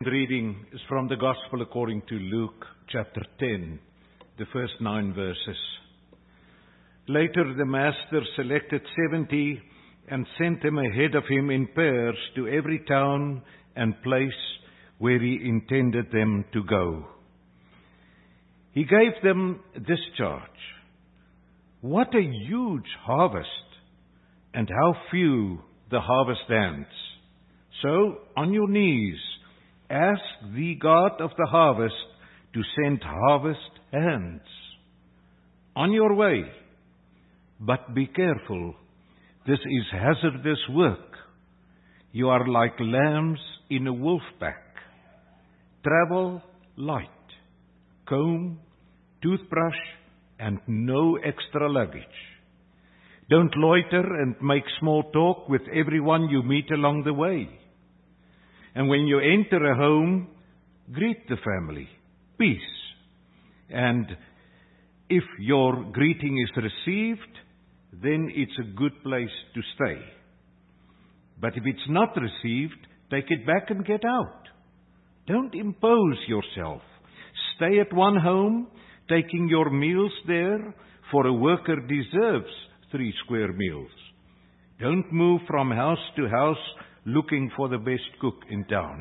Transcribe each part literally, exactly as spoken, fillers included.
Reading is from the Gospel according to Luke chapter ten, the first nine verses. Later the Master selected seventy and sent them ahead of him in pairs to every town and place where he intended them to go. He gave them this charge: "What a huge harvest, and how few the harvest hands. So, on your knees, ask the God of the harvest to send harvest hands. On your way, but be careful. This is hazardous work. You are like lambs in a wolf pack. Travel light, comb, toothbrush, and no extra luggage. Don't loiter and make small talk with everyone you meet along the way. And when you enter a home, greet the family. Peace. And if your greeting is received, then it's a good place to stay. But if it's not received, take it back and get out. Don't impose yourself. Stay at one home, taking your meals there, for a worker deserves three square meals. Don't move from house to house looking for the best cook in town.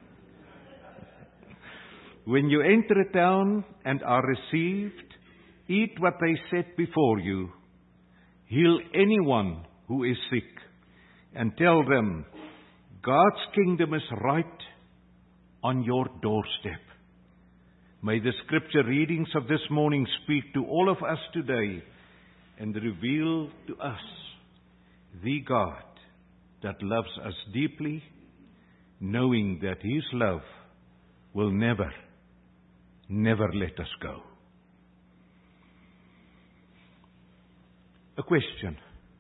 When you enter a town and are received, eat what they set before you. Heal anyone who is sick, and tell them, God's kingdom is right on your doorstep." May the scripture readings of this morning speak to all of us today and reveal to us the God that loves us deeply, knowing that His love will never, never let us go. A question.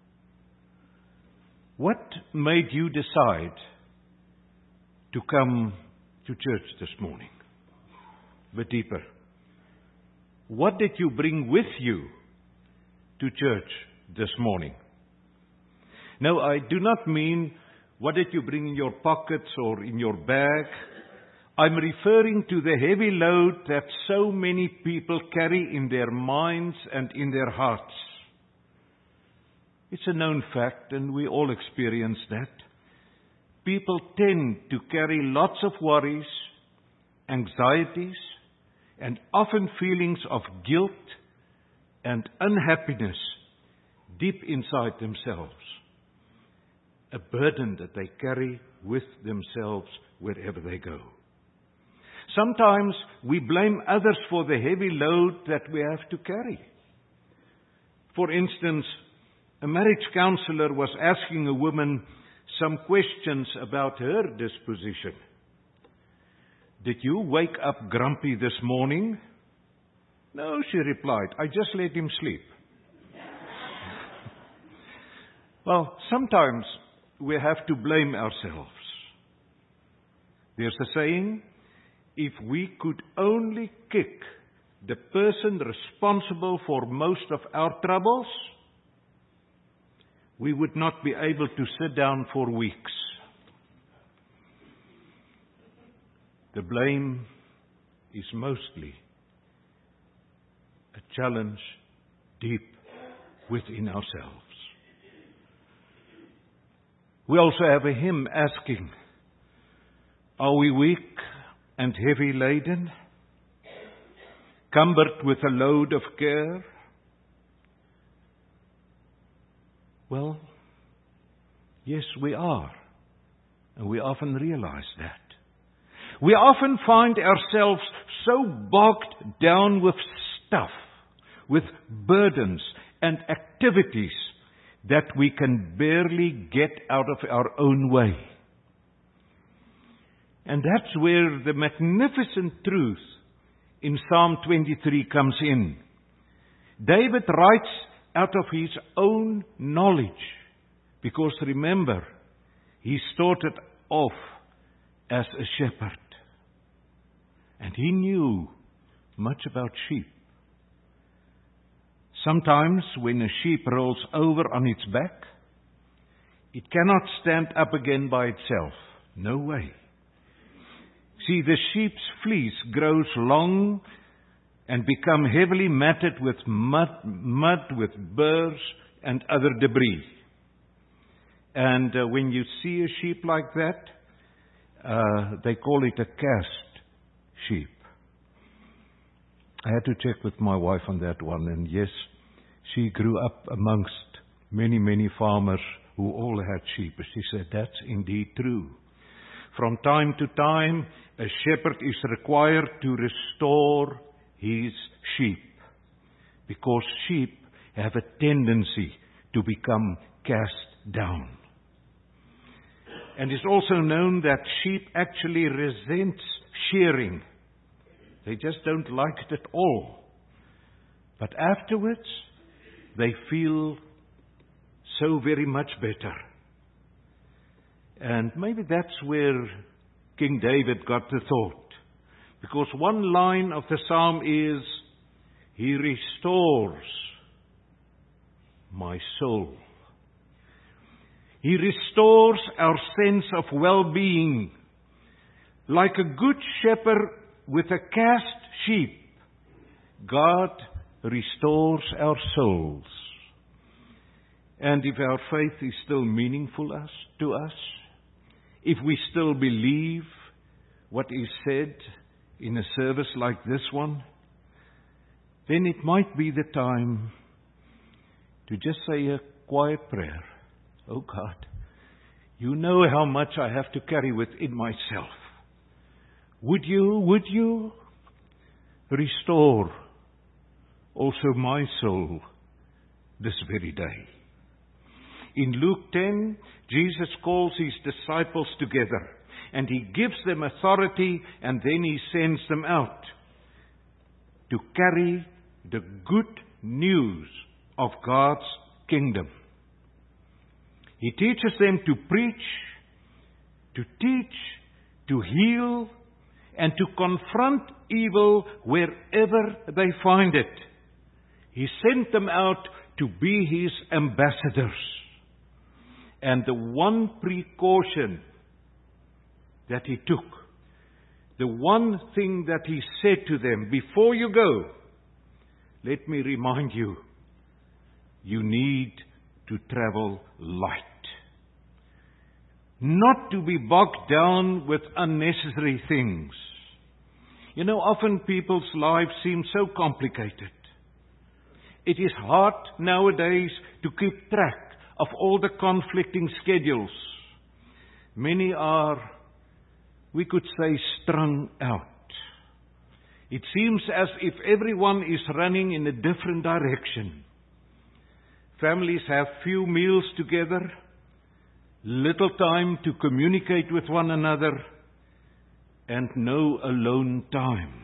What made you decide to come to church this morning? A bit deeper. What did you bring with you to church this morning? Now, I do not mean what did you bring in your pockets or in your bag. I'm referring to the heavy load that so many people carry in their minds and in their hearts. It's a known fact, and we all experience that. People tend to carry lots of worries, anxieties, and often feelings of guilt and unhappiness deep inside themselves. A burden that they carry with themselves wherever they go. Sometimes we blame others for the heavy load that we have to carry. For instance, a marriage counselor was asking a woman some questions about her disposition. "Did you wake up grumpy this morning?" "No," she replied, "I just let him sleep." Well, sometimes we have to blame ourselves. There's a saying, if we could only kick the person responsible for most of our troubles, we would not be able to sit down for weeks. The blame is mostly a challenge deep within ourselves. We also have a hymn asking, are we weak and heavy laden, cumbered with a load of care? Well, yes, we are. And we often realize that. We often find ourselves so bogged down with stuff, with burdens and activities that we can barely get out of our own way. And that's where the magnificent truth in Psalm twenty-three comes in. David writes out of his own knowledge, because remember, he started off as a shepherd. And he knew much about sheep. Sometimes when a sheep rolls over on its back, it cannot stand up again by itself. No way. See, the sheep's fleece grows long and become heavily matted with mud, mud with burrs and other debris. And uh, when you see a sheep like that, uh, they call it a cast sheep. I had to check with my wife on that one, and yes, she grew up amongst many, many farmers who all had sheep. She said, that's indeed true. From time to time, a shepherd is required to restore his sheep, because sheep have a tendency to become cast down. And it's also known that sheep actually resent shearing. They just don't like it at all. But afterwards, they feel so very much better. And maybe that's where King David got the thought. Because one line of the psalm is, He restores my soul. He restores our sense of well-being. Like a good shepherd with a cast sheep, God restores our souls. And if our faith is still meaningful us, to us, if we still believe what is said in a service like this one, then it might be the time to just say a quiet prayer. Oh God, you know how much I have to carry within myself. Would you, would you restore also my soul this very day? In Luke ten, Jesus calls His disciples together and He gives them authority, and then He sends them out to carry the good news of God's kingdom. He teaches them to preach, to teach, to heal, and to confront evil wherever they find it. He sent them out to be His ambassadors. And the one precaution that He took, the one thing that He said to them, before you go, let me remind you, you need to travel light. Not to be bogged down with unnecessary things. You know, often people's lives seem so complicated. It is hard nowadays to keep track of all the conflicting schedules. Many are, we could say, strung out. It seems as if everyone is running in a different direction. Families have few meals together, little time to communicate with one another, and no alone time.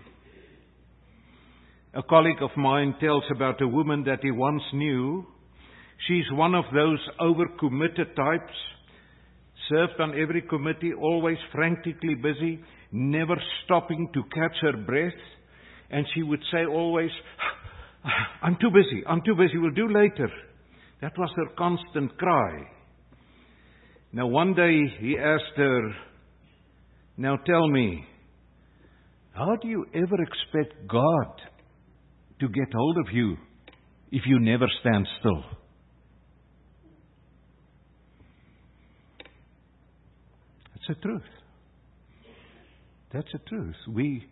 A colleague of mine tells about a woman that he once knew. She's one of those overcommitted types, served on every committee, always frantically busy, never stopping to catch her breath. And she would say always, I'm too busy, I'm too busy, we'll do later. That was her constant cry. Now one day he asked her, now tell me, how do you ever expect God to get hold of you if you never stand still? That's the truth. That's the truth. We,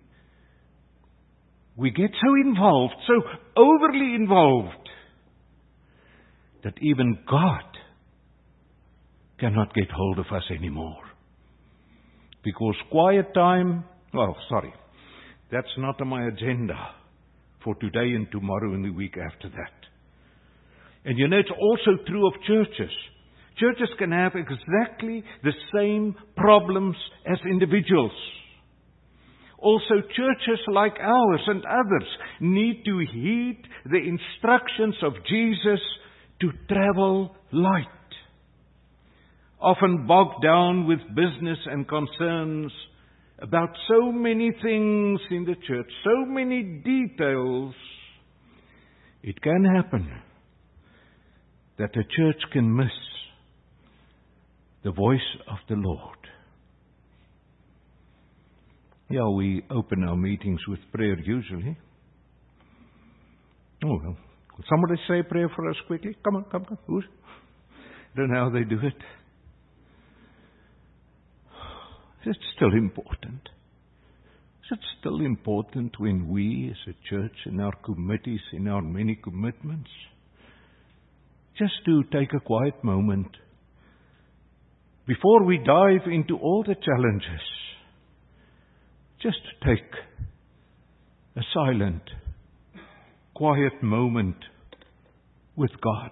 we get so involved, so overly involved, that even God cannot get hold of us anymore. Because quiet time, well, sorry, that's not on my agenda for today and tomorrow and the week after that. And you know, it's also true of churches. Churches can have exactly the same problems as individuals. Also, churches like ours and others need to heed the instructions of Jesus to travel light. Often bogged down with business and concerns about so many things in the church, so many details, it can happen that the church can miss the voice of the Lord. Yeah, we open our meetings with prayer usually. Oh, well. Could somebody say a prayer for us quickly? Come on, come on. Who's? I don't know how they do it. Is it still important? Is it still important when we as a church, in our committees, in our many commitments, just to take a quiet moment before we dive into all the challenges, just to take a silent, quiet moment with God?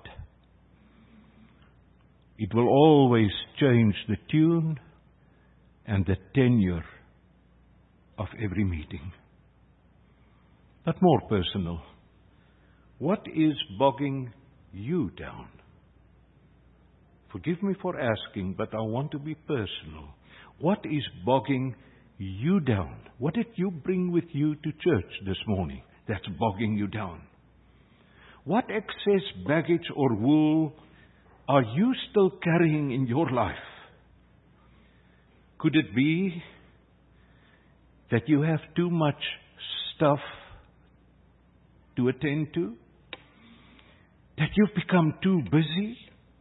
It will always change the tune and the tenure of every meeting. But more personal, what is bogging you down? Forgive me for asking, but I want to be personal. What is bogging you down? What did you bring with you to church this morning that's bogging you down? What excess baggage or wool are you still carrying in your life? Could it be that you have too much stuff to attend to? That you've become too busy?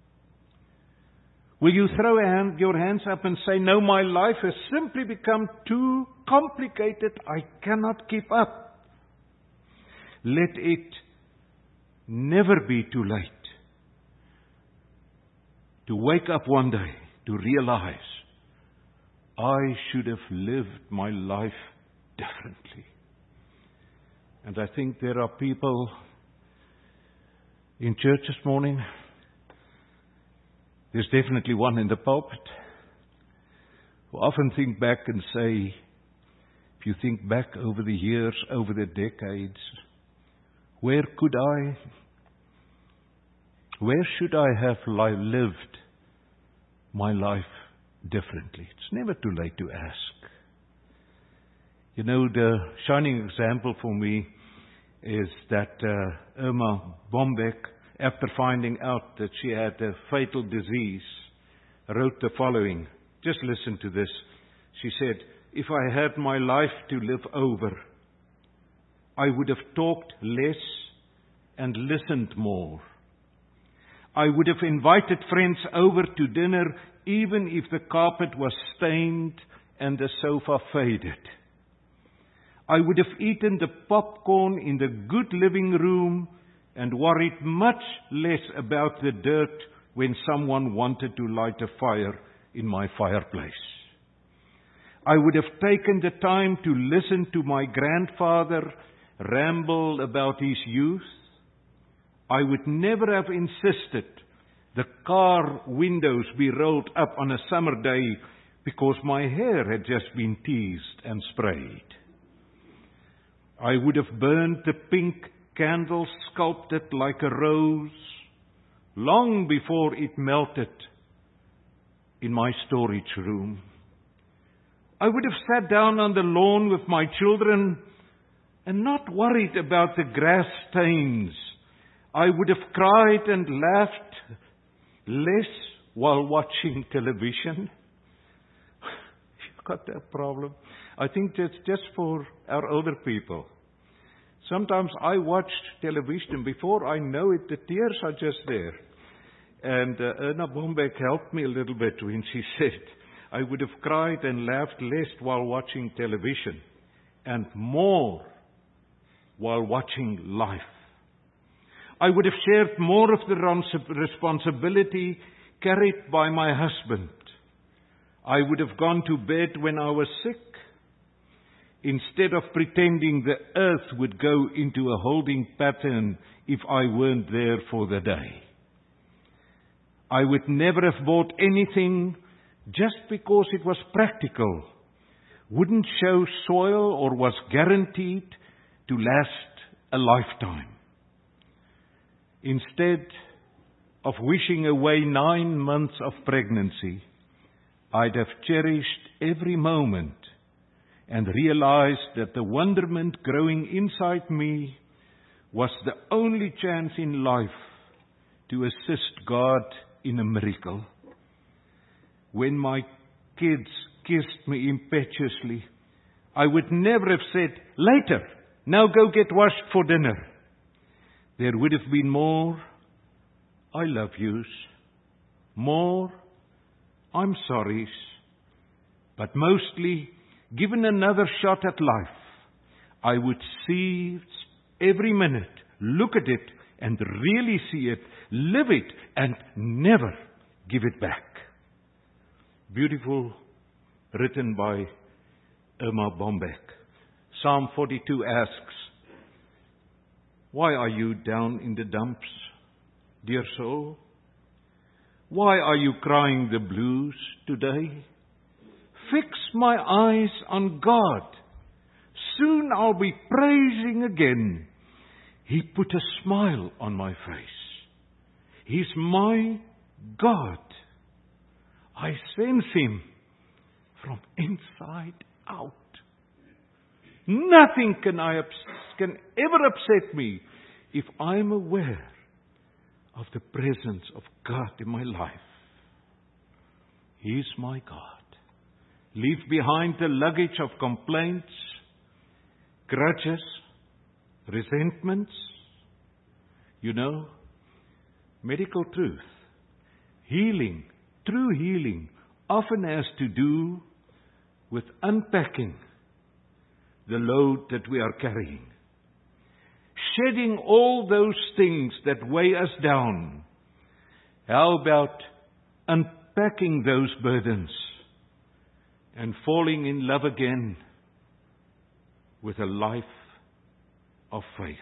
Will you throw hand, your hands up and say, no, my life has simply become too complicated. I cannot keep up. Let it never be too late to wake up one day to realize I should have lived my life differently. And I think there are people in church this morning. There's definitely one in the pulpit who often think back and say, if you think back over the years, over the decades, where could I, where should I have li- lived my life differently? It's never too late to ask. You know, the shining example for me is that uh, Irma Bombeck, after finding out that she had a fatal disease, wrote the following. Just listen to this. She said, if I had my life to live over, I would have talked less and listened more. I would have invited friends over to dinner even if the carpet was stained and the sofa faded. I would have eaten the popcorn in the good living room and worried much less about the dirt when someone wanted to light a fire in my fireplace. I would have taken the time to listen to my grandfather ramble about his youth. I would never have insisted the car windows be rolled up on a summer day because my hair had just been teased and sprayed. I would have burned the pink candle sculpted like a rose long before it melted in my storage room. I would have sat down on the lawn with my children and not worried about the grass stains. I would have cried and laughed less while watching television. You've got that problem. I think that's just for our older people. Sometimes I watch television, before I know it, the tears are just there. And uh, Irma Bombeck helped me a little bit when she said, I would have cried and laughed less while watching television, and more while watching life. I would have shared more of the responsibility carried by my husband. I would have gone to bed when I was sick, instead of pretending the earth would go into a holding pattern if I weren't there for the day. I would never have bought anything just because it was practical, wouldn't show soil, or was guaranteed to last a lifetime. Instead of wishing away nine months of pregnancy, I'd have cherished every moment and realized that the wonderment growing inside me was the only chance in life to assist God in a miracle. When my kids kissed me impetuously, I would never have said, later, now go get washed for dinner. There would have been more, I love yous, more, I'm sorry's, but mostly, given another shot at life, I would seize every minute, look at it, and really see it, live it, and never give it back. Beautiful, written by Irma Bombeck. Psalm forty-two asks, why are you down in the dumps, dear soul? Why are you crying the blues today? Fix my eyes on God. Soon I'll be praising again. He put a smile on my face. He's my God. I sense Him from inside out. Nothing can, I ups- can ever upset me if I'm aware of the presence of God in my life. He's my God. Leave behind the luggage of complaints, grudges, resentments. You know, medical truth, healing, true healing, often has to do with unpacking the load that we are carrying. Shedding all those things that weigh us down. How about unpacking those burdens and falling in love again with a life of faith?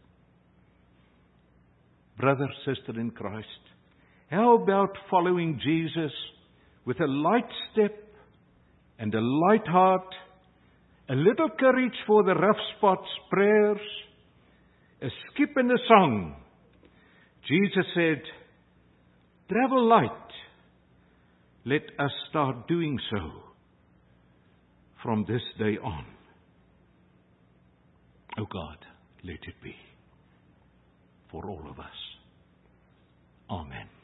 Brother, sister in Christ, how about following Jesus with a light step and a light heart, a little courage for the rough spots, prayers, a skip and a song? Jesus said, travel light. Let us start doing so from this day on. Oh God, let it be for all of us. Amen.